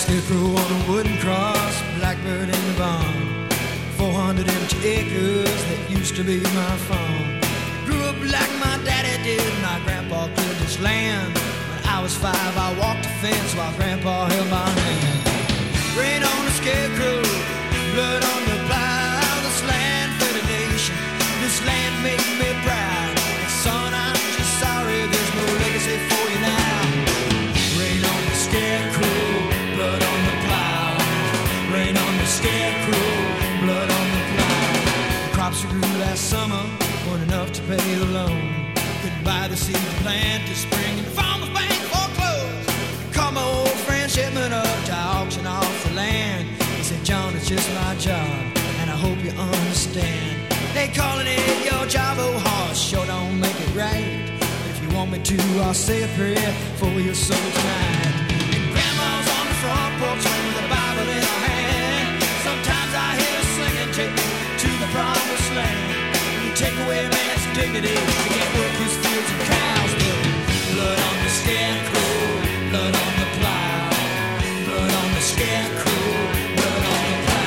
Scarecrow on a wooden cross, blackbird in the barn. 400 empty acres that used to be my farm. Grew up like my daddy did, my grandpa cleared this land. When I was 5, I walked the fence while grandpa held my hand. Rain on the scarecrow, blood on the plow. This land fed a nation, this land made me proud. And son, I'm just sorry there's no legacy for you now. Rain on the scarecrow, blood on the plow. Rain on the scarecrow, blood on the plow. The crops we grew last summer weren't enough to pay the loan. Couldn't buy the seed to plant this spring, and the farmer's bank foreclosed. Called my old friend Shipman up to auction off the land. He said, John, it's just my job, and I hope you understand. They calling it your job, oh horse, sure don't make it right. But if you want me to, I'll say a prayer for your soul tonight. And grandma's on the front porch with a Bible in her hand. Sometimes I hear her singing, take me to the promised land. Take away man's dignity, he can't work his fields and cows. Blood on the scarecrow, blood on the plow. Blood on the scarecrow, blood on the plow.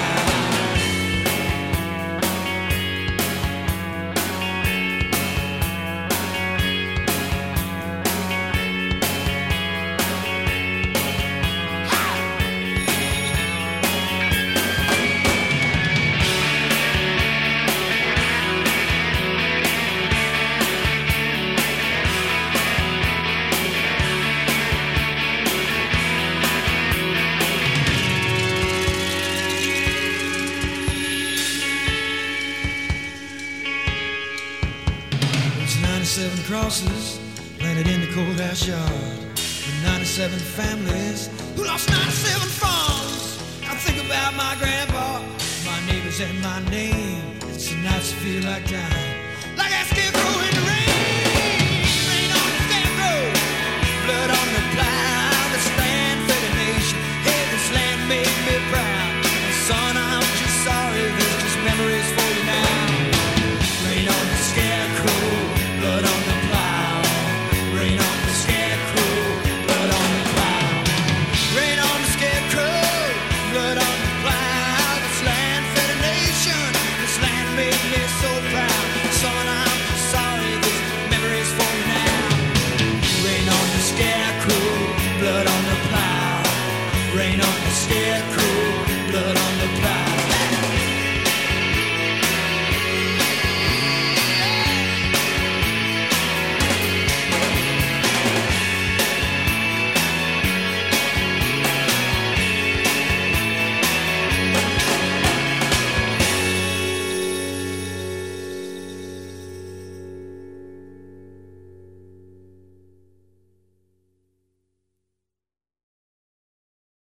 Crosses planted in the courthouse yard, with 97 families who lost 97 farms. I think about my grandpa, my neighbors, and my name. It's a night to feel like dying, like that scarecrow in the rain.